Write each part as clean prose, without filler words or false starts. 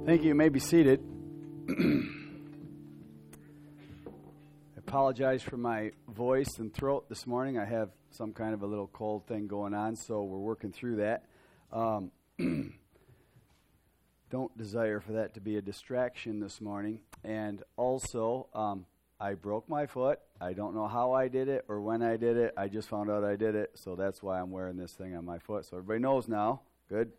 Thank you. You may be seated. I apologize for my voice and throat this morning. I have some kind of a little cold thing going on, so we're working through that. Don't desire for that to be a distraction this morning. And also, I broke my foot. I don't know how I did it or when I did it. I just found out I did it, so that's why I'm wearing this thing on my foot. So everybody knows now. Good.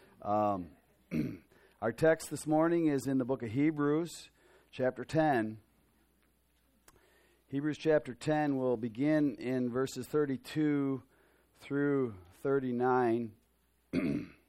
Our text this morning is in the book of Hebrews, chapter 10. Hebrews chapter 10 will begin in verses 32 through 39. If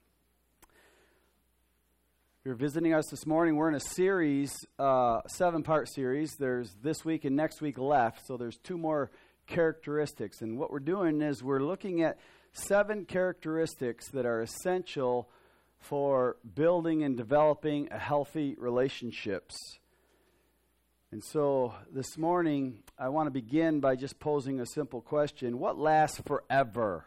you're visiting us this morning, we're in a series, 7-part series. There's this week and next week left, so there's 2 more characteristics. And what we're doing is we're looking at 7 characteristics that are essential for building and developing a healthy relationships. And so this morning, I want to begin by just posing a simple question. What lasts forever?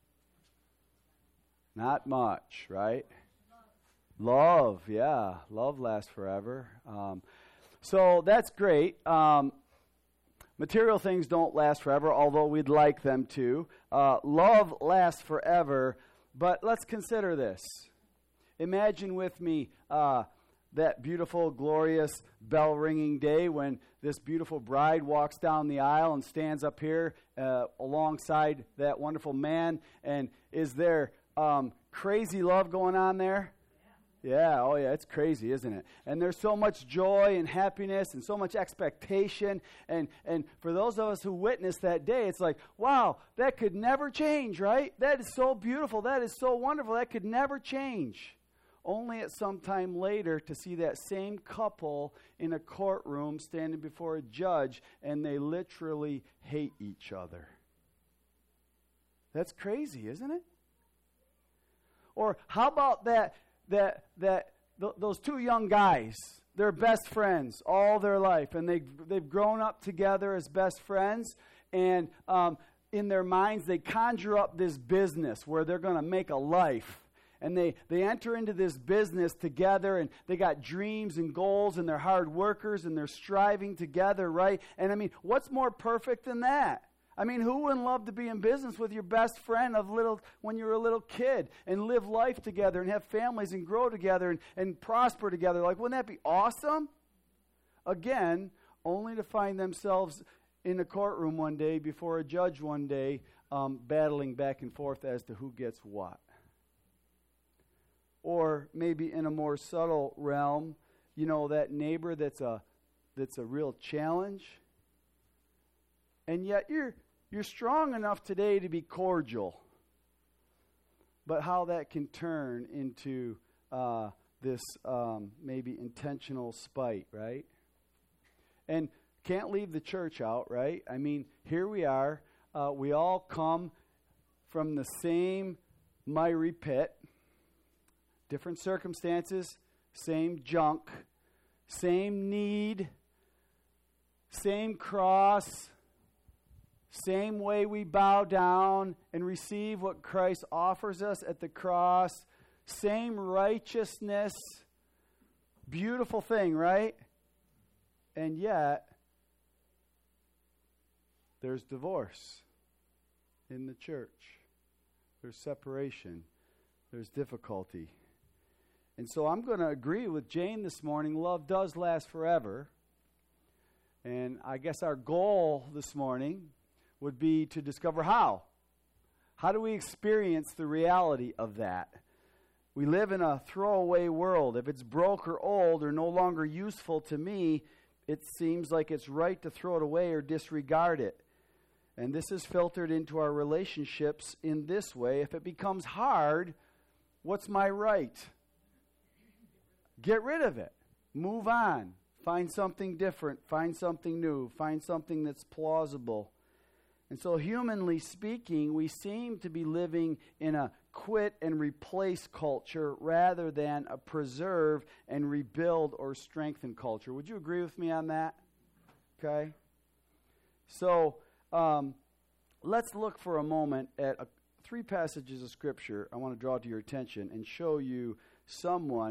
Not much, right? Love, yeah. Love lasts forever. So that's great. Material things don't last forever, although we'd like them to. Love lasts forever, but let's consider this. Imagine with me that beautiful, glorious, bell-ringing day when this beautiful bride walks down the aisle and stands up here alongside that wonderful man. And is there crazy love going on there? Yeah, oh yeah, it's crazy, isn't it? And there's so much joy and happiness and so much expectation. And for those of us who witnessed that day, it's like, wow, that could never change, right? That is so beautiful. That is so wonderful. That could never change. Only at some time later to see that same couple in a courtroom standing before a judge, and they literally hate each other. That's crazy, isn't it? Or how about those 2 young guys? They're best friends all their life, and they've grown up together as best friends, and in their minds they conjure up this business where they're going to make a life. And they enter into this business together, and they got dreams and goals, and they're hard workers, and they're striving together, right? And I mean, what's more perfect than that? I mean, who wouldn't love to be in business with your best friend when you're a little kid and live life together and have families and grow together and prosper together? Like, wouldn't that be awesome? Again, only to find themselves in a courtroom one day before a judge one day, battling back and forth as to who gets what. Or maybe in a more subtle realm, you know, that neighbor that's a real challenge. And yet you're strong enough today to be cordial. But how that can turn into this maybe intentional spite, right? And can't leave the church out, right? I mean, here we are. We all come from the same miry pit. Different circumstances, same junk, same need, same cross, same way we bow down and receive what Christ offers us at the cross, same righteousness, beautiful thing, right? And yet, there's divorce in the church. There's separation. There's difficulty. And so I'm going to agree with Jane this morning. Love does last forever. And I guess our goal this morning would be to discover how. How do we experience the reality of that? We live in a throwaway world. If it's broke or old or no longer useful to me, it seems like it's right to throw it away or disregard it. And this is filtered into our relationships in this way. If it becomes hard, what's my right? Get rid of it. Move on. Find something different. Find something new. Find something that's plausible. And so humanly speaking, we seem to be living in a quit and replace culture rather than a preserve and rebuild or strengthen culture. Would you agree with me on that? Okay. So let's look for a moment at 3 passages of Scripture I want to draw to your attention and show you someone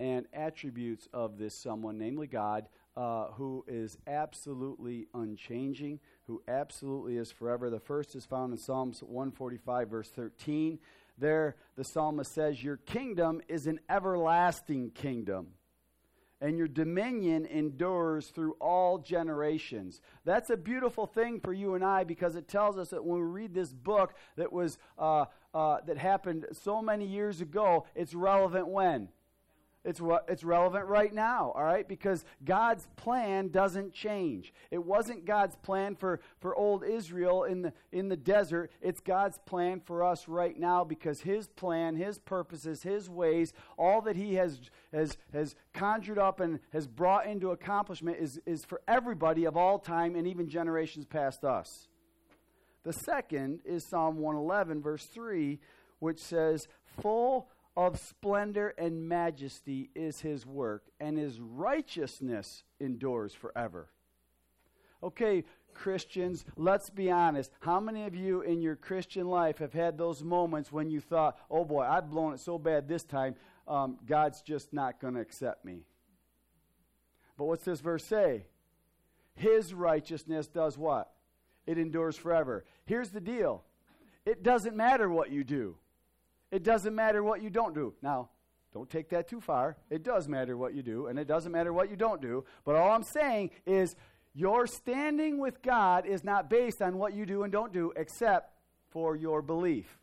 and attributes of this someone, namely God, who is absolutely unchanging, who absolutely is forever. The first is found in Psalms 145, verse 13. There, the psalmist says, your kingdom is an everlasting kingdom, and your dominion endures through all generations. That's a beautiful thing for you and I, because it tells us that when we read this book that was that happened so many years ago, it's relevant when? It's relevant right now, all right? Because God's plan doesn't change. It wasn't God's plan for old Israel in the desert. It's God's plan for us right now, because His plan, His purposes, His ways, all that He has conjured up and has brought into accomplishment is for everybody of all time and even generations past us. The second is Psalm 111, verse 3, which says, full of splendor and majesty is His work, and His righteousness endures forever. Okay, Christians, let's be honest. How many of you in your Christian life have had those moments when you thought, oh boy, I've blown it so bad this time, God's just not going to accept me? But what's this verse say? His righteousness does what? It endures forever. Here's the deal. It doesn't matter what you do. It doesn't matter what you don't do. Now, don't take that too far. It does matter what you do, and it doesn't matter what you don't do. But all I'm saying is your standing with God is not based on what you do and don't do, except for your belief.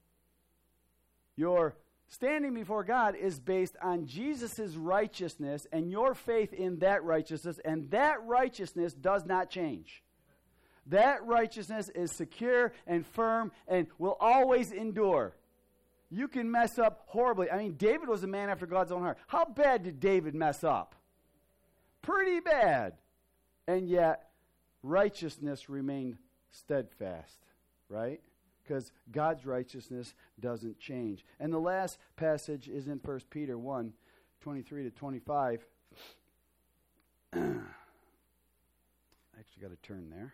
Your standing before God is based on Jesus' righteousness and your faith in that righteousness, and that righteousness does not change. That righteousness is secure and firm and will always endure. You can mess up horribly. I mean, David was a man after God's own heart. How bad did David mess up? Pretty bad. And yet, righteousness remained steadfast, right? Because God's righteousness doesn't change. And the last passage is in 1 Peter 1, 23 to 25. I actually got to turn there.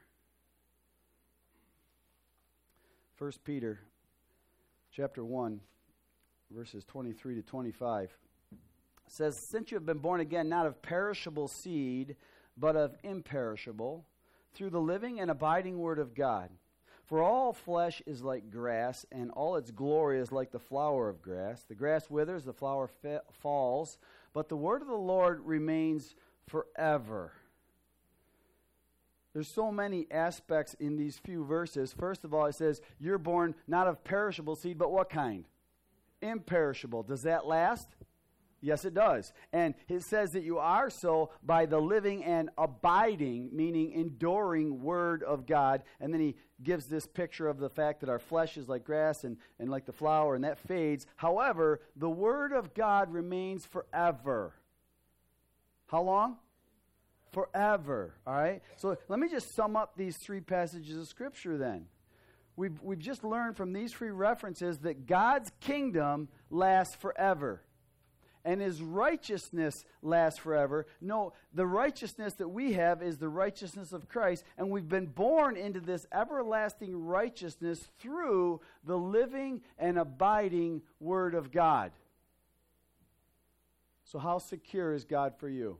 1 Peter chapter 1, verses 23 to 25. Says, since you have been born again, not of perishable seed, but of imperishable, through the living and abiding word of God. For all flesh is like grass, and all its glory is like the flower of grass. The grass withers, the flower falls, but the word of the Lord remains forever. There's so many aspects in these few verses. First of all, it says, you're born not of perishable seed, but what kind? Imperishable. Does that last? Yes, it does. And it says that you are so by the living and abiding, meaning enduring word of God. And then he gives this picture of the fact that our flesh is like grass and like the flower, and that fades. However, the word of God remains forever. How long? Forever. All right? So let me just sum up these three passages of Scripture then. We've just learned from these three references that God's kingdom lasts forever. And His righteousness lasts forever. No, the righteousness that we have is the righteousness of Christ, and we've been born into this everlasting righteousness through the living and abiding Word of God. So how secure is God for you?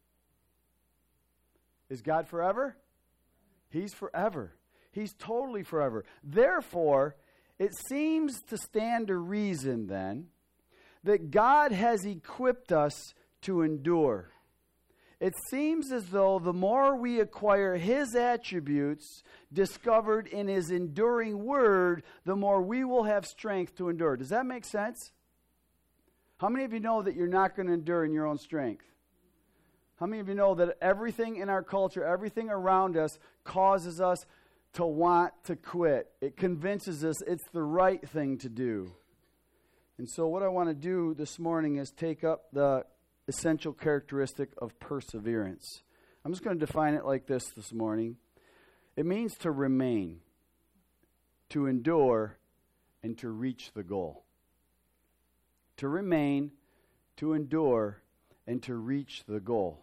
Is God forever? He's forever. He's totally forever. Therefore, it seems to stand to reason then that God has equipped us to endure. It seems as though the more we acquire His attributes discovered in His enduring word, the more we will have strength to endure. Does that make sense? How many of you know that you're not going to endure in your own strength? How many of you know that everything in our culture, everything around us causes us to want to quit? It convinces us it's the right thing to do. And so what I want to do this morning is take up the essential characteristic of perseverance. I'm just going to define it like this morning. It means to remain, to endure, and to reach the goal. To remain, to endure, and to reach the goal.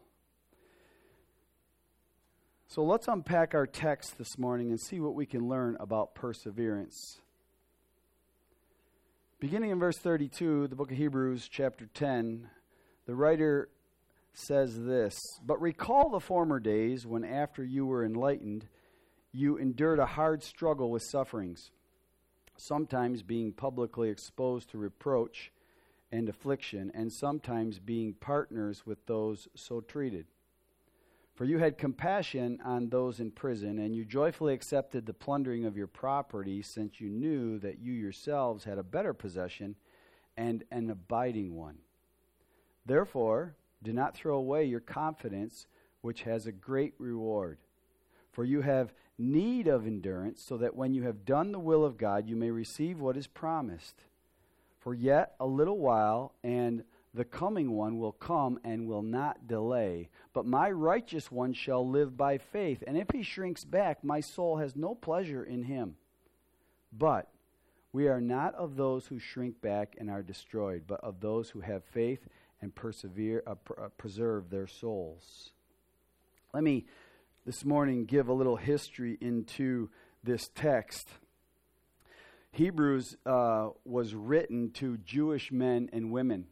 So let's unpack our text this morning and see what we can learn about perseverance. Beginning in verse 32, the book of Hebrews, chapter 10, The writer says this, "But recall the former days when after you were enlightened, you endured a hard struggle with sufferings, sometimes being publicly exposed to reproach and affliction, and sometimes being partners with those so treated. For you had compassion on those in prison, and you joyfully accepted the plundering of your property, since you knew that you yourselves had a better possession and an abiding one. Therefore, do not throw away your confidence, which has a great reward. For you have need of endurance, so that when you have done the will of God, you may receive what is promised. For yet a little while, and the coming one will come and will not delay. But my righteous one shall live by faith, and if he shrinks back, my soul has no pleasure in him. But we are not of those who shrink back and are destroyed, but of those who have faith and preserve their souls." Let me this morning give a little history into this text. Hebrews was written to Jewish men and women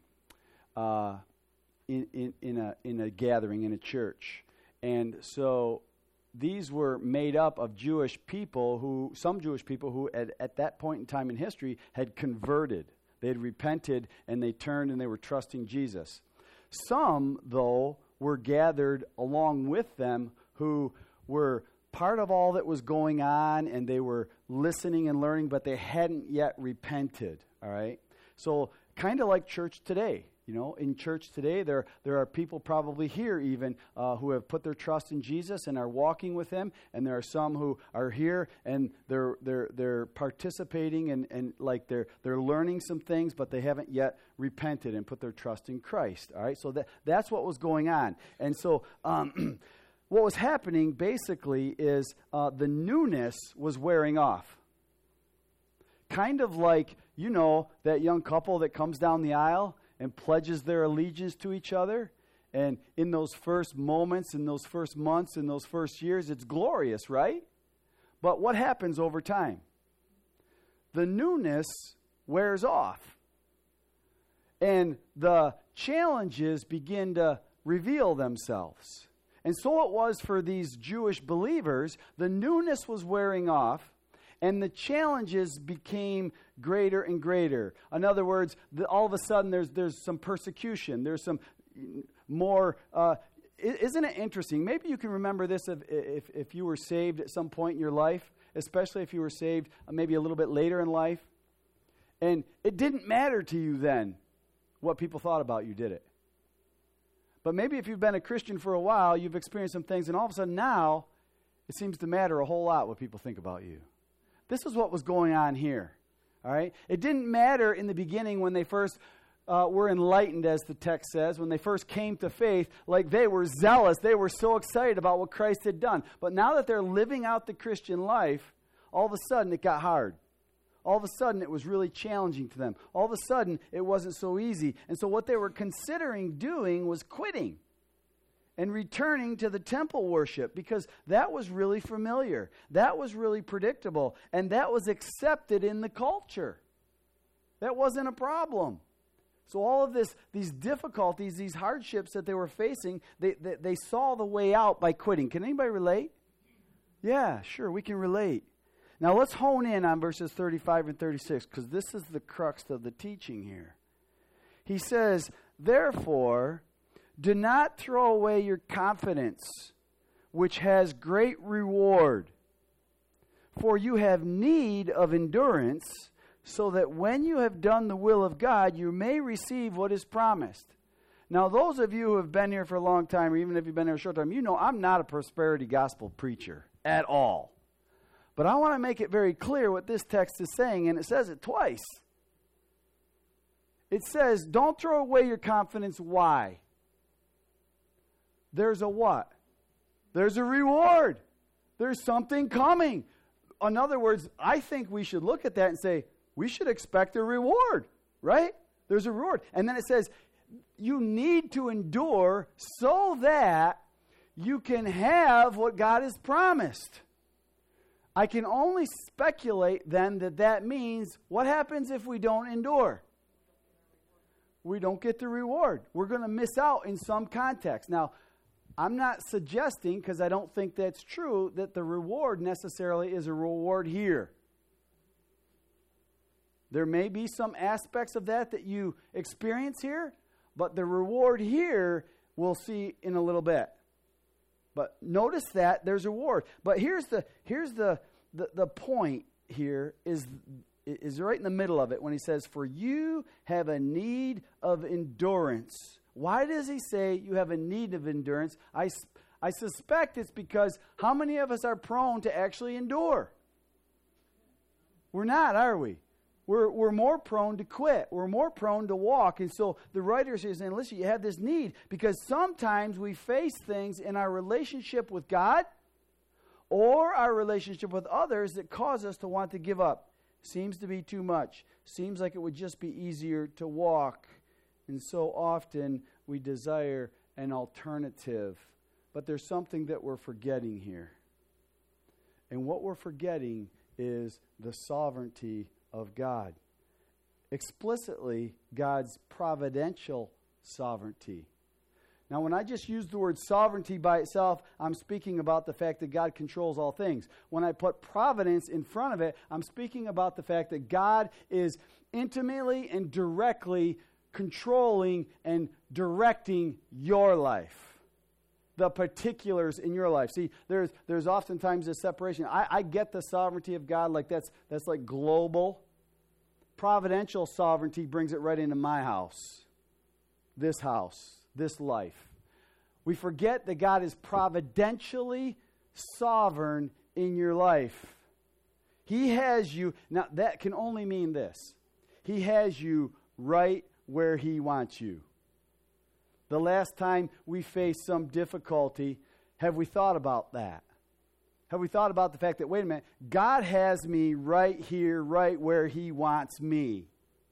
in a gathering, in a church. And so these were made up of some Jewish people who at that point in time in history had converted. They had repented and they turned and they were trusting Jesus. Some, though, were gathered along with them who were part of all that was going on, and they were listening and learning, but they hadn't yet repented, all right? So kind of like church today. You know, in church today, there are people probably here even who have put their trust in Jesus and are walking with Him, and there are some who are here and they're participating and like they're learning some things, but they haven't yet repented and put their trust in Christ. All right, so that's what was going on, and so what was happening basically is the newness was wearing off. Kind of like, you know, that young couple that comes down the aisle and pledges their allegiance to each other. And in those first moments, in those first months, in those first years, it's glorious, right? But what happens over time? The newness wears off. And the challenges begin to reveal themselves. And so it was for these Jewish believers. The newness was wearing off, and the challenges became greater and greater. In other words, all of a sudden there's some persecution. There's some more. Isn't it interesting? Maybe you can remember this if you were saved at some point in your life, especially if you were saved maybe a little bit later in life. And it didn't matter to you then what people thought about you, did it? But maybe if you've been a Christian for a while, you've experienced some things, and all of a sudden now it seems to matter a whole lot what people think about you. This is what was going on here, all right? It didn't matter in the beginning when they first were enlightened, as the text says, when they first came to faith, like they were zealous. They were so excited about what Christ had done. But now that they're living out the Christian life, all of a sudden it got hard. All of a sudden it was really challenging to them. All of a sudden it wasn't so easy. And so what they were considering doing was quitting and returning to the temple worship, because that was really familiar. That was really predictable. And that was accepted in the culture. That wasn't a problem. So all of these difficulties, these hardships that they were facing, they saw the way out by quitting. Can anybody relate? Yeah, sure, we can relate. Now let's hone in on verses 35 and 36, because this is the crux of the teaching here. He says, "Therefore, do not throw away your confidence, which has great reward. For you have need of endurance, so that when you have done the will of God, you may receive what is promised." Now, those of you who have been here for a long time, or even if you've been here a short time, you know I'm not a prosperity gospel preacher at all. But I want to make it very clear what this text is saying, and it says it twice. It says, don't throw away your confidence. Why? There's a what? There's a reward. There's something coming. In other words, I think we should look at that and say, we should expect a reward, right? There's a reward. And then it says, you need to endure so that you can have what God has promised. I can only speculate then that means, what happens if we don't endure? we don't get the reward. We're going to miss out in some context. Now, I'm not suggesting, because I don't think that's true, that the reward necessarily is a reward here. There may be some aspects of that you experience here, but the reward here we'll see in a little bit. But notice that there's a reward. But here's the point here is right in the middle of it when he says, for you have a need of endurance. Why does he say you have a need of endurance? I suspect it's because how many of us are prone to actually endure? We're not, are we? We're more prone to quit. We're more prone to walk. And so the writers are saying, listen, you have this need because sometimes we face things in our relationship with God or our relationship with others that cause us to want to give up. Seems to be too much. Seems like it would just be easier to walk. And so often we desire an alternative. But there's something that we're forgetting here. And what we're forgetting is the sovereignty of God. Explicitly, God's providential sovereignty. Now, when I just use the word sovereignty by itself, I'm speaking about the fact that God controls all things. When I put providence in front of it, I'm speaking about the fact that God is intimately and directly controlling and directing your life. The particulars in your life. See, there's oftentimes a separation. I get the sovereignty of God, like that's like global. Providential sovereignty brings it right into my house, this life. We forget that God is providentially sovereign in your life. He has you, now that can only mean this. He has you right where He wants you. The last time we faced some difficulty, have we thought about that? Have we thought about the fact that, wait a minute, God has me right here, right where He wants me?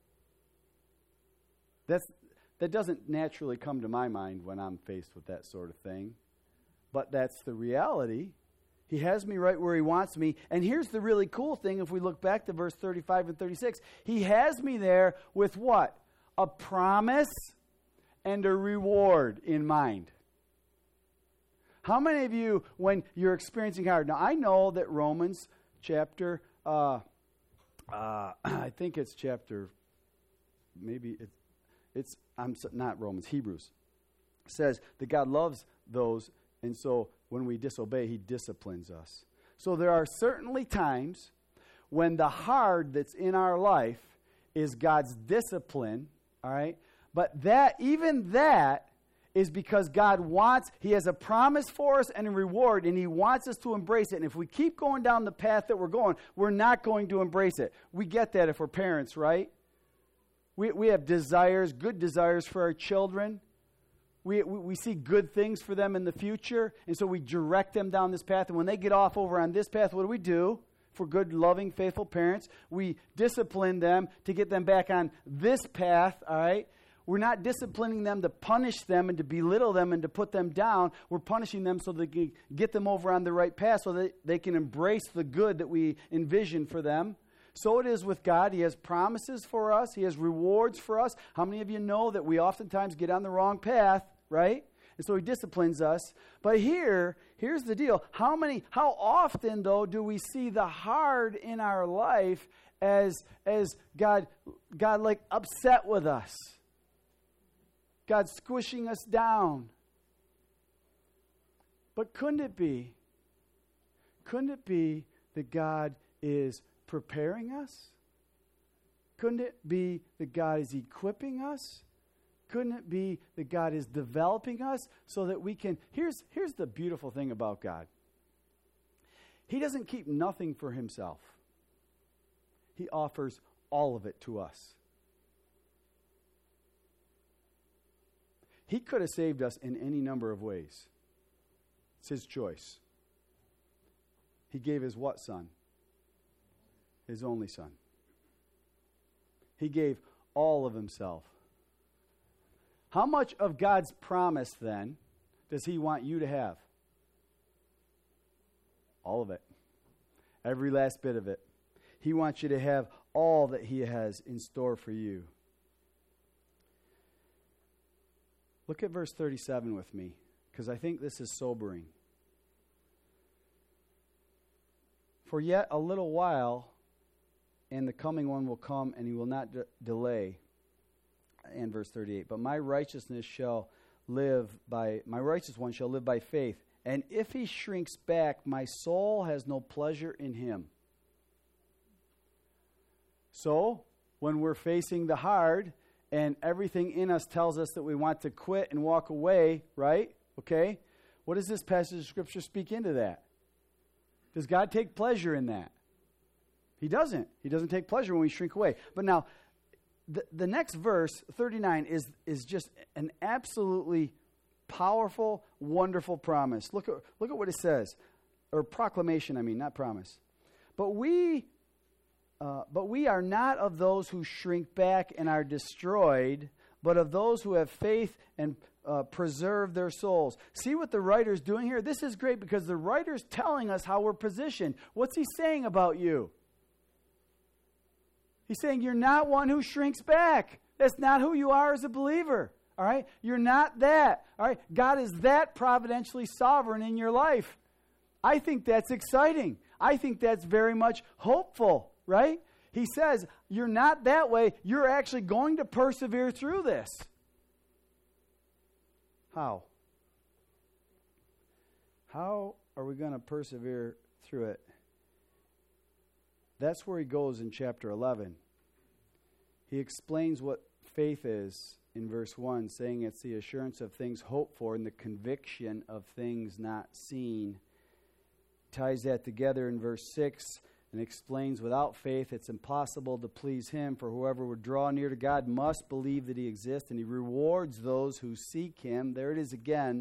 That doesn't naturally come to my mind when I'm faced with that sort of thing. But that's the reality. He has me right where He wants me. And here's the really cool thing if we look back to verse 35 and 36. He has me there with what? A promise and a reward in mind. How many of you, when you're experiencing hard, now I know that Romans chapter, I think it's chapter, maybe not Romans, Hebrews, says that God loves those, and so when we disobey, He disciplines us. So there are certainly times when the hard that's in our life is God's discipline, all right? But even that is because God wants, He has a promise for us and a reward, and He wants us to embrace it. And if we keep going down the path that we're going, we're not going to embrace it. We get that if we're parents, right? We have desires, good desires for our children. We see good things for them in the future, and so we direct them down this path. And when they get off over on this path, what do? For good, loving, faithful parents, we discipline them to get them back on this path, all right? We're not disciplining them to punish them and to belittle them and to put them down. We're punishing them so they can get them over on the right path so that they can embrace the good that we envision for them. So it is with God. He has promises for us. He has rewards for us. How many of you know that we oftentimes get on the wrong path, right? And so He disciplines us. But here's the deal. How often, though, do we see the hard in our life as God like upset with us? God squishing us down. But couldn't it be that God is preparing us? Couldn't it be that God is equipping us? Couldn't it be that God is developing us so that we can... Here's the beautiful thing about God. He doesn't keep nothing for Himself. He offers all of it to us. He could have saved us in any number of ways. It's His choice. He gave His what son? His only Son. He gave all of Himself. How much of God's promise, then, does He want you to have? All of it. Every last bit of it. He wants you to have all that He has in store for you. Look at verse 37 with me, because I think this is sobering. For yet a little while, and the coming one will come, and he will not delay. And verse 38, but my righteous one shall live by faith. And if he shrinks back, my soul has no pleasure in him. So, when we're facing the hard, and everything in us tells us that we want to quit and walk away, right? Okay? What does this passage of Scripture speak into that? Does God take pleasure in that? He doesn't. He doesn't take pleasure when we shrink away. But now, the next verse, 39, is just an absolutely powerful, wonderful promise. Look at what it says. Or proclamation, not promise. But we are not of those who shrink back and are destroyed, but of those who have faith and preserve their souls. See what the writer's doing here? This is great because the writer's telling us how we're positioned. What's he saying about you? He's saying you're not one who shrinks back. That's not who you are as a believer. All right? You're not that. All right? God is that providentially sovereign in your life. I think that's exciting. I think that's very much hopeful, right? He says, you're not that way. You're actually going to persevere through this. How? How are we going to persevere through it? That's where he goes in chapter 11. He explains what faith is in verse 1, saying it's the assurance of things hoped for and the conviction of things not seen. Ties that together in verse 6 and explains without faith it's impossible to please him, for whoever would draw near to God must believe that he exists, and he rewards those who seek him. There it is again.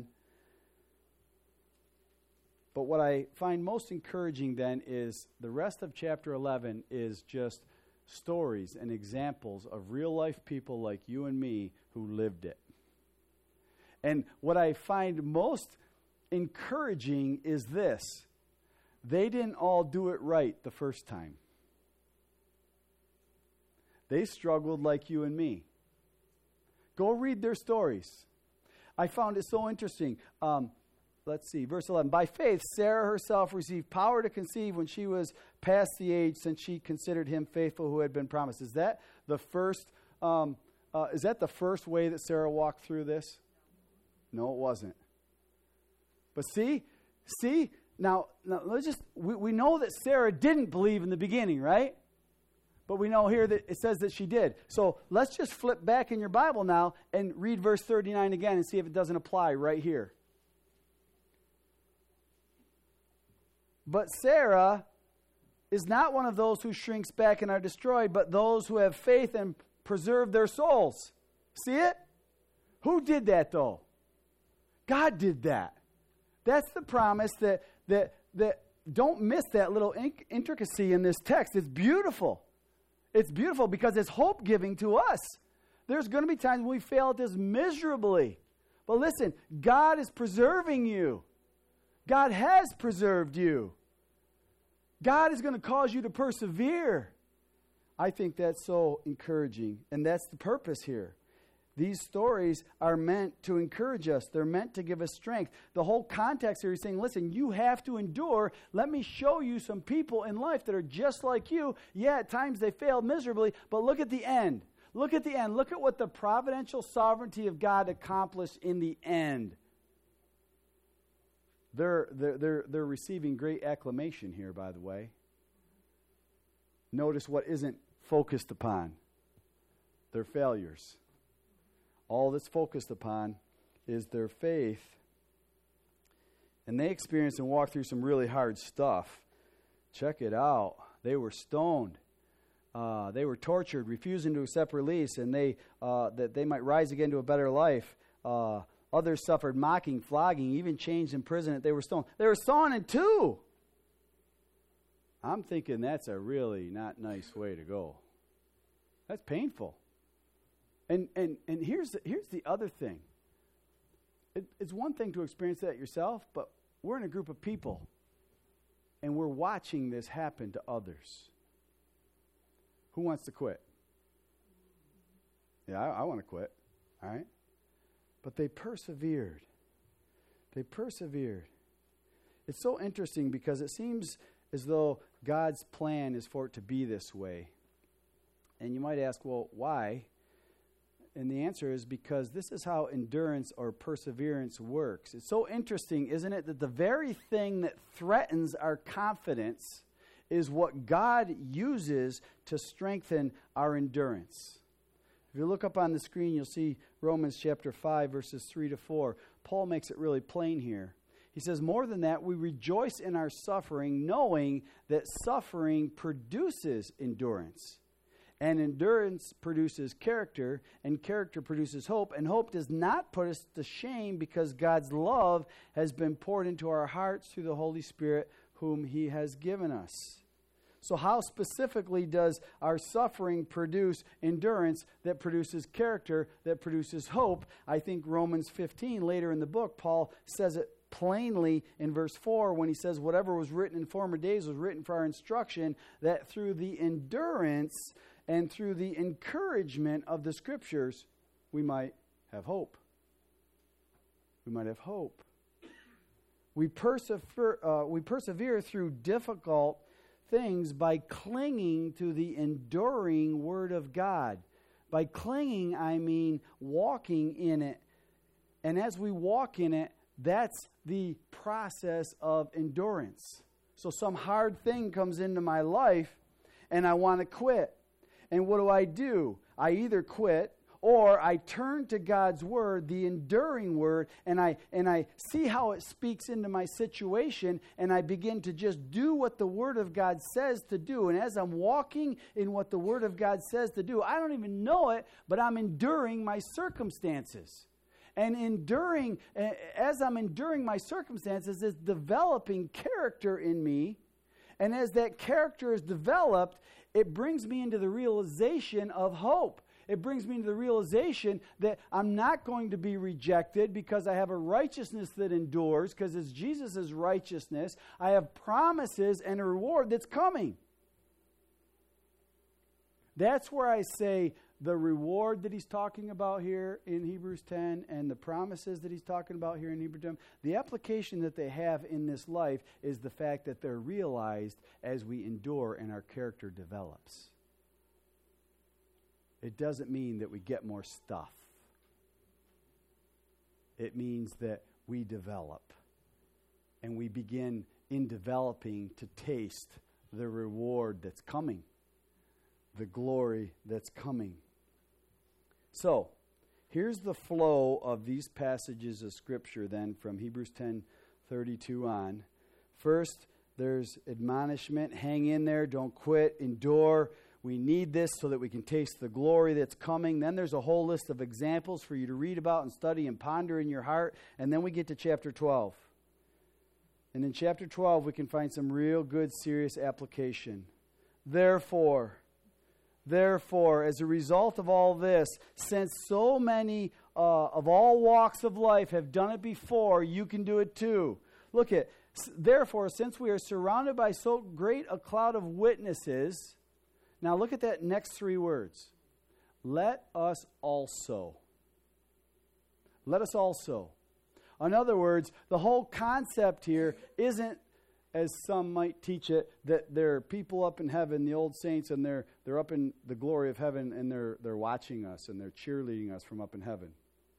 But what I find most encouraging then is the rest of chapter 11 is just stories and examples of real life people like you and me who lived it. And what I find most encouraging is this. They didn't all do it right the first time. They struggled like you and me. Go read their stories. I found it so interesting. Let's see, verse 11. By faith, Sarah herself received power to conceive when she was past the age, since she considered him faithful who had been promised. Is that the first? Is that the first way that Sarah walked through this? No, it wasn't. But see. Now let's just. We know that Sarah didn't believe in the beginning, right? But we know here that it says that she did. So let's just flip back in your Bible now and read verse 39 again and see if it doesn't apply right here. But Sarah is not one of those who shrinks back and are destroyed, but those who have faith and preserve their souls. See it? Who did that, though? God did that. That's the promise that don't miss that little intricacy in this text. It's beautiful. It's beautiful because it's hope-giving to us. There's going to be times when we fail at this miserably. But listen, God is preserving you. God has preserved you. God is going to cause you to persevere. I think that's so encouraging, and that's the purpose here. These stories are meant to encourage us. They're meant to give us strength. The whole context here is saying, listen, you have to endure. Let me show you some people in life that are just like you. Yeah, at times they failed miserably, but look at the end. Look at the end. Look at what the providential sovereignty of God accomplished in the end. They're receiving great acclamation here, by the way. Notice what isn't focused upon. Their failures. All that's focused upon is their faith. And they experienced and walked through some really hard stuff. Check it out. They were stoned. They were tortured, refusing to accept release, and that they might rise again to a better life. Others suffered mocking, flogging, even chains, imprisonment. They were stoned. They were sawn in two. I'm thinking that's a really not nice way to go. That's painful. And here's the other thing. It's one thing to experience that yourself, but we're in a group of people, and we're watching this happen to others. Who wants to quit? Yeah, I want to quit. All right? But they persevered. They persevered. It's so interesting because it seems as though God's plan is for it to be this way. And you might ask, well, why? And the answer is because this is how endurance or perseverance works. It's so interesting, isn't it, that the very thing that threatens our confidence is what God uses to strengthen our endurance. If you look up on the screen, you'll see Romans chapter 5, verses 3 to 4. Paul makes it really plain here. He says, more than that, we rejoice in our suffering, knowing that suffering produces endurance. And endurance produces character, and character produces hope. And hope does not put us to shame because God's love has been poured into our hearts through the Holy Spirit whom He has given us. So how specifically does our suffering produce endurance that produces character, that produces hope? I think Romans 15, later in the book, Paul says it plainly in verse 4 when he says, whatever was written in former days was written for our instruction, that through the endurance and through the encouragement of the Scriptures, we might have hope. We might have hope. We persevere through difficult things by clinging to the enduring Word of God. By clinging, I mean walking in it. And as we walk in it, that's the process of endurance. So some hard thing comes into my life, and I want to quit. And what do? I either quit, or I turn to God's Word, the enduring Word, and I see how it speaks into my situation, and I begin to just do what the Word of God says to do. And as I'm walking in what the Word of God says to do, I don't even know it, but I'm enduring my circumstances. And as I'm enduring my circumstances, it's developing character in me. And as that character is developed, it brings me into the realization of hope. It brings me into the realization that I'm not going to be rejected because I have a righteousness that endures, because it's Jesus' righteousness. I have promises and a reward that's coming. That's where I say the reward that he's talking about here in Hebrews 10 and the promises that he's talking about here in Hebrews 10, the application that they have in this life is the fact that they're realized as we endure and our character develops. It doesn't mean that we get more stuff. It means that we develop. And we begin in developing to taste the reward that's coming, the glory that's coming. So, here's the flow of these passages of Scripture then from Hebrews 10:32 on. First, there's admonishment. Hang in there. Don't quit. Endure. We need this so that we can taste the glory that's coming. Then there's a whole list of examples for you to read about and study and ponder in your heart. And then we get to chapter 12. And in chapter 12, we can find some real good, serious application. Therefore, as a result of all this, since so many of all walks of life have done it before, you can do it too. Look at, therefore, since we are surrounded by so great a cloud of witnesses, now look at that next three words. Let us also. Let us also. In other words, the whole concept here isn't, as some might teach it, that there are people up in heaven, the old saints, and they're up in the glory of heaven, and they're watching us, and they're cheerleading us from up in heaven.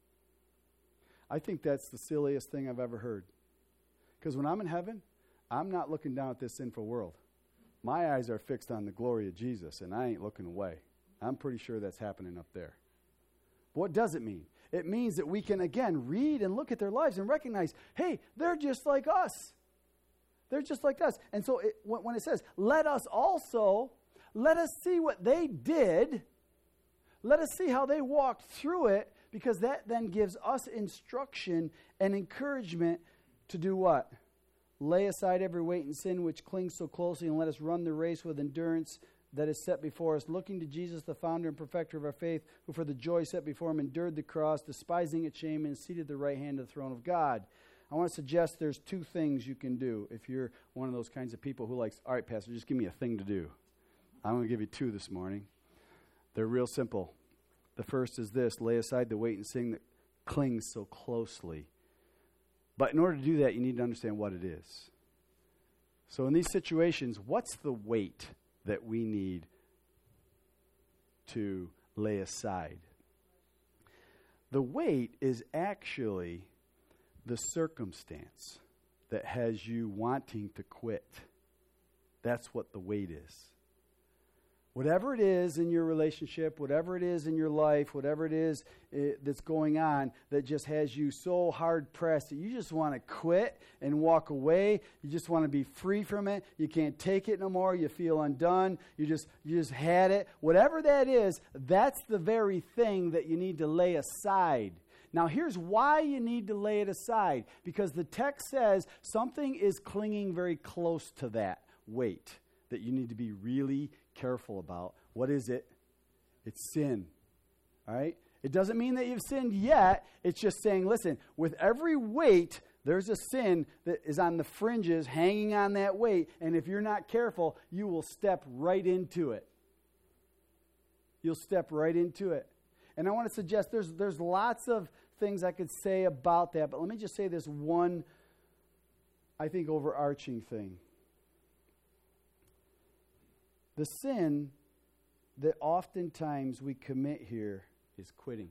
I think that's the silliest thing I've ever heard. Because when I'm in heaven, I'm not looking down at this sinful world. My eyes are fixed on the glory of Jesus, and I ain't looking away. I'm pretty sure that's happening up there. But what does it mean? It means that we can, again, read and look at their lives and recognize, hey, they're just like us. They're just like us. And so when it says, let us also, let us see what they did. Let us see how they walked through it, because that then gives us instruction and encouragement to do what? Lay aside every weight and sin which clings so closely, and let us run the race with endurance that is set before us, looking to Jesus, the founder and perfecter of our faith, who for the joy set before him endured the cross, despising its shame, and is seated at the right hand of the throne of God. I want to suggest there's two things you can do if you're one of those kinds of people who likes, all right, Pastor, just give me a thing to do. I'm going to give you two this morning. They're real simple. The first is this: lay aside the weight and sin that clings so closely. But in order to do that, you need to understand what it is. So in these situations, what's the weight that we need to lay aside? The weight is actually the circumstance that has you wanting to quit. That's what the weight is. Whatever it is in your relationship, whatever it is in your life, whatever it is that's going on that just has you so hard-pressed that you just want to quit and walk away. You just want to be free from it. You can't take it no more. You feel undone. You just had it. Whatever that is, that's the very thing that you need to lay aside. Now, here's why you need to lay it aside. Because the text says something is clinging very close to that weight that you need to be really careful about. What is it? It's sin. All right? It doesn't mean that you've sinned yet. It's just saying, listen, with every weight, there's a sin that is on the fringes, hanging on that weight. And if you're not careful, you will step right into it. You'll step right into it. And I want to suggest there's lots of things I could say about that. But let me just say this one, I think, overarching thing. The sin that oftentimes we commit here is quitting.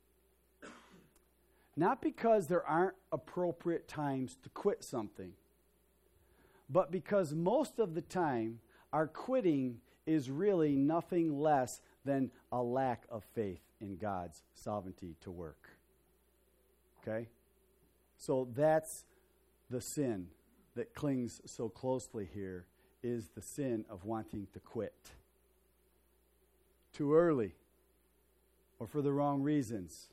Not because there aren't appropriate times to quit something, but because most of the time our quitting is really nothing less than a lack of faith in God's sovereignty to work. Okay? So that's the sin that clings so closely here. Is the sin of wanting to quit too early or for the wrong reasons.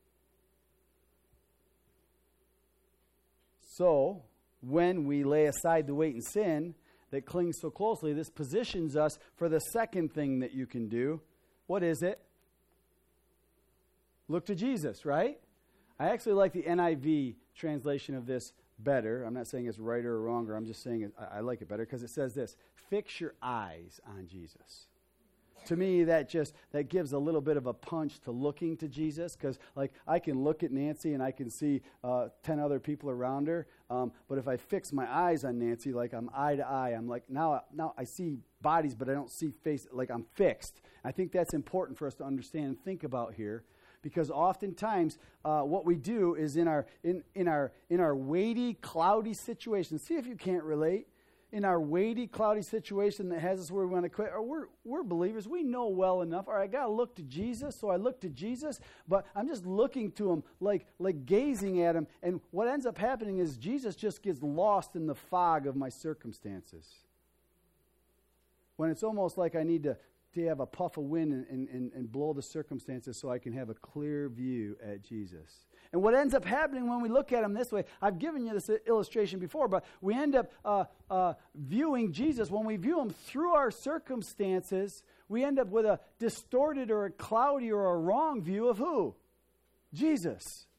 So, when we lay aside the weight and sin that clings so closely, this positions us for the second thing that you can do. What is it? Look to Jesus, right? I actually like the NIV translation of this better. I'm not saying it's right or wrong, or I'm just saying I like it better because it says this: fix your eyes on Jesus. To me, that gives a little bit of a punch to looking to Jesus, because like I can look at Nancy and I can see 10 other people around her, but if I fix my eyes on Nancy, like I'm eye to eye, I'm like now I see bodies, but I don't see face. Like I'm fixed. I think that's important for us to understand and think about here. Because oftentimes, what we do is in our weighty, cloudy situation. See if you can't relate. In our weighty, cloudy situation that has us where we want to quit, or we're believers. We know well enough. All right, I got to look to Jesus, so I look to Jesus. But I'm just looking to him, like gazing at him. And what ends up happening is Jesus just gets lost in the fog of my circumstances. When it's almost like I need to have a puff of wind and blow the circumstances so I can have a clear view at Jesus. And what ends up happening when we look at him this way, I've given you this illustration before, but we end up viewing Jesus. When we view him through our circumstances, we end up with a distorted or a cloudy or a wrong view of who? Jesus.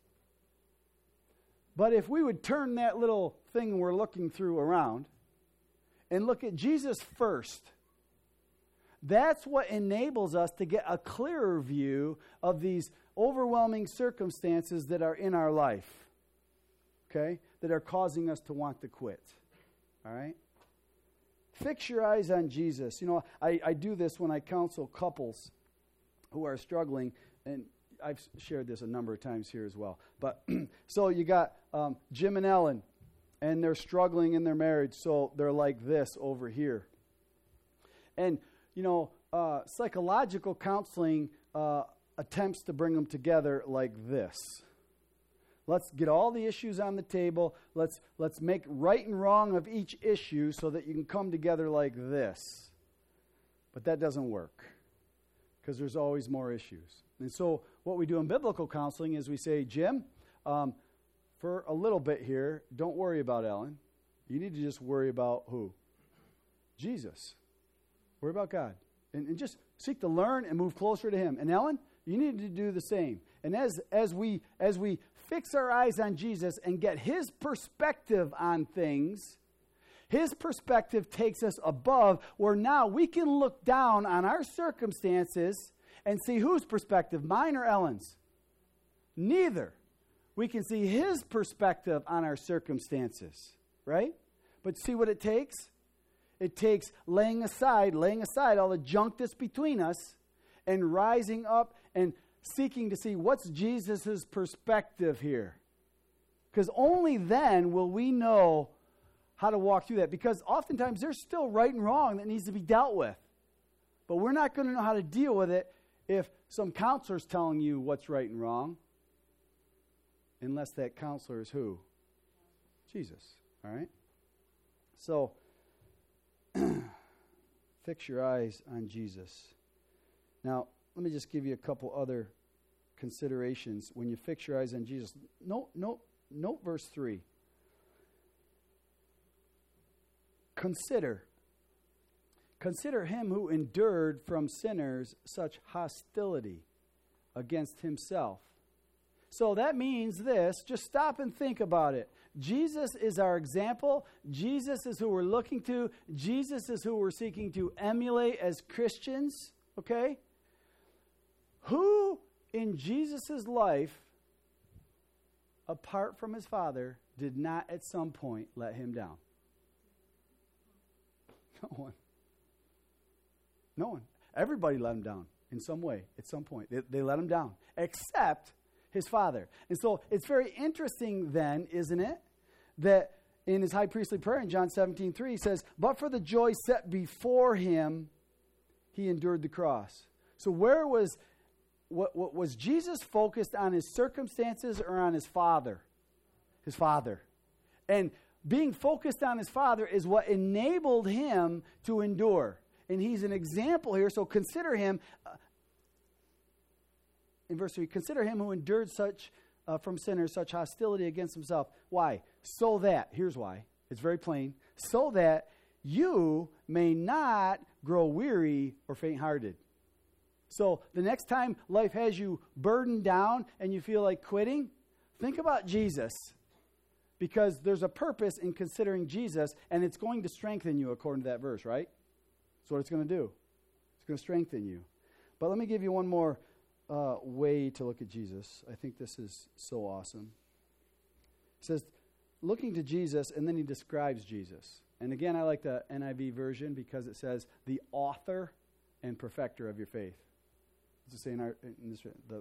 But if we would turn that little thing we're looking through around and look at Jesus first, that's what enables us to get a clearer view of these overwhelming circumstances that are in our life, okay, that are causing us to want to quit, all right? Fix your eyes on Jesus. You know, I do this when I counsel couples who are struggling, and I've shared this a number of times here as well. But so you got Jim and Ellen, and they're struggling in their marriage, so they're like this over here. And you know, psychological counseling attempts to bring them together like this. Let's get all the issues on the table. Let's make right and wrong of each issue so that you can come together like this. But that doesn't work because there's always more issues. And so what we do in biblical counseling is we say, Jim, for a little bit here, don't worry about Ellen. You need to just worry about who? Jesus. Worry about God. And just seek to learn and move closer to him. And Ellen, you need to do the same. And as we fix our eyes on Jesus and get his perspective on things, his perspective takes us above where now we can look down on our circumstances and see whose perspective, mine or Ellen's. Neither. We can see his perspective on our circumstances, right? But see what it takes? It takes laying aside all the junk that's between us and rising up and seeking to see what's Jesus' perspective here. Because only then will we know how to walk through that. Because oftentimes there's still right and wrong that needs to be dealt with. But we're not going to know how to deal with it if some counselor's telling you what's right and wrong. Unless that counselor is who? Jesus. All right? So, fix your eyes on Jesus. Now, let me just give you a couple other considerations. When you fix your eyes on Jesus, note verse 3. Consider him who endured from sinners such hostility against himself. So that means this. Just stop and think about it. Jesus is our example. Jesus is who we're looking to. Jesus is who we're seeking to emulate as Christians. Okay? Who in Jesus' life, apart from his Father, did not at some point let him down? No one. No one. Everybody let him down in some way at some point. They let him down, except his Father. And so it's very interesting then, isn't it, that in his high priestly prayer in John 17:3, he says, but for the joy set before him, he endured the cross. So where was, was Jesus focused on his circumstances or on his Father? His Father. And being focused on his Father is what enabled him to endure. And he's an example here, so consider him. In verse 3, consider him who endured such from sinners, such hostility against himself. Why? So that, here's why. It's very plain. So that you may not grow weary or faint-hearted. So the next time life has you burdened down and you feel like quitting, think about Jesus. Because there's a purpose in considering Jesus, and it's going to strengthen you according to that verse, right? That's what it's going to do. It's going to strengthen you. But let me give you one more way to look at Jesus. I think this is so awesome. It says, looking to Jesus, and then he describes Jesus. And again, I like the NIV version because it says, the author and perfecter of your faith. What's it say in this?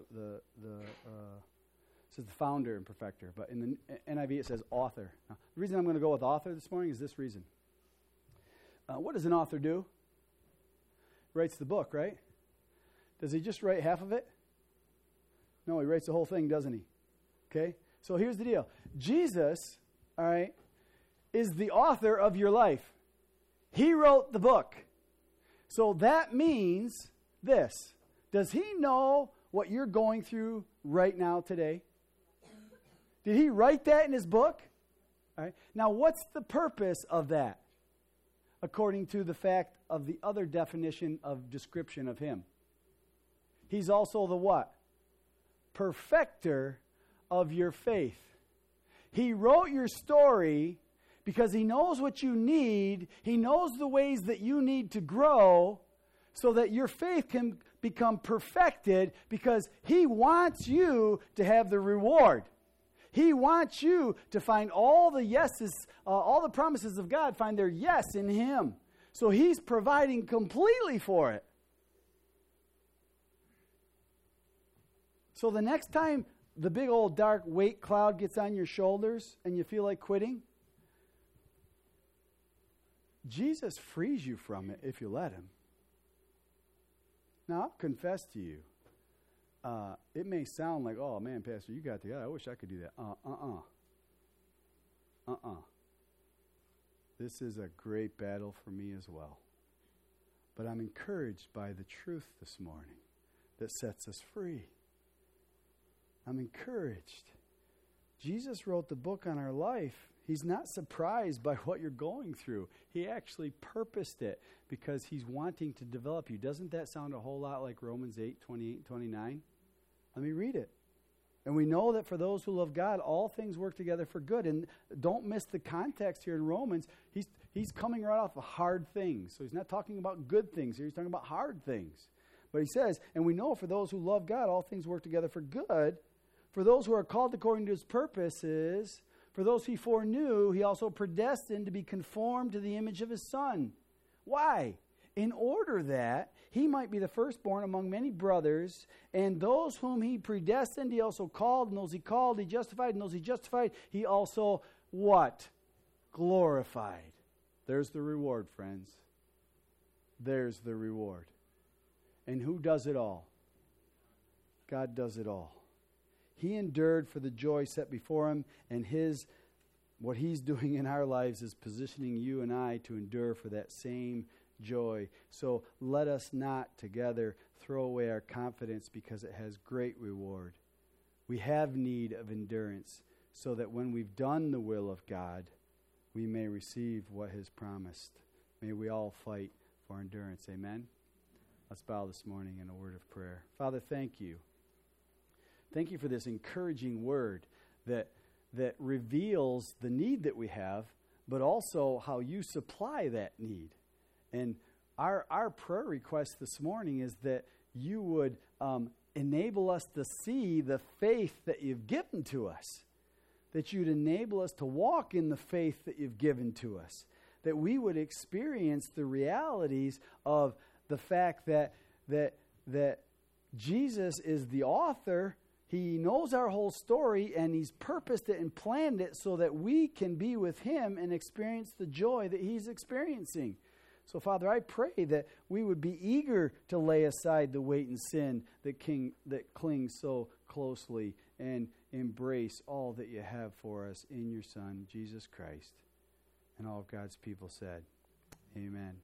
It says the founder and perfecter, but in the NIV it says author. Now, the reason I'm going to go with author this morning is this reason. What does an author do? Writes the book, right? Does he just write half of it? No, he writes the whole thing, doesn't he? Okay? So here's the deal. Jesus, all right, is the author of your life. He wrote the book. So that means this. Does he know what you're going through right now today? Did he write that in his book? All right. Now, what's the purpose of that? According to the fact of the other definition of description of him. He's also the what? Perfecter of your faith. He wrote your story because he knows what you need. He knows the ways that you need to grow so that your faith can become perfected because he wants you to have the reward. He wants you to find all the yeses, all the promises of God, find their yes in him. So he's providing completely for it. So the next time the big old dark weight cloud gets on your shoulders and you feel like quitting, Jesus frees you from it if you let him. Now, I'll confess to you, it may sound like, oh, man, Pastor, you got the guy. I wish I could do that. This is a great battle for me as well. But I'm encouraged by the truth this morning that sets us free. I'm encouraged. Jesus wrote the book on our life. He's not surprised by what you're going through. He actually purposed it because he's wanting to develop you. Doesn't that sound a whole lot like Romans 8:28-29? Let me read it. And we know that for those who love God, all things work together for good. And don't miss the context here in Romans. He's coming right off of hard things. So he's not talking about good things here. He's talking about hard things. But he says, and we know for those who love God, all things work together for good For those who are called according to his purposes, for those he foreknew, he also predestined to be conformed to the image of his Son. Why? In order that he might be the firstborn among many brothers, and those whom he predestined, he also called, and those he called, he justified, and those he justified, he also what? Glorified. There's the reward, friends. There's the reward. And who does it all? God does it all. He endured for the joy set before him, and what he's doing in our lives is positioning you and I to endure for that same joy. So let us not together throw away our confidence, because it has great reward. We have need of endurance, so that when we've done the will of God, we may receive what is promised. May we all fight for endurance. Amen. Let's bow this morning in a word of prayer. Father, thank you. Thank you for this encouraging word that reveals the need that we have, but also how you supply that need. And our prayer request this morning is that you would enable us to see the faith that you've given to us, that you'd enable us to walk in the faith that you've given to us, that we would experience the realities of the fact that Jesus is the author. He knows our whole story, and he's purposed it and planned it so that we can be with him and experience the joy that he's experiencing. So, Father, I pray that we would be eager to lay aside the weight and sin that clings so closely, and embrace all that you have for us in your Son, Jesus Christ. And all of God's people said, amen.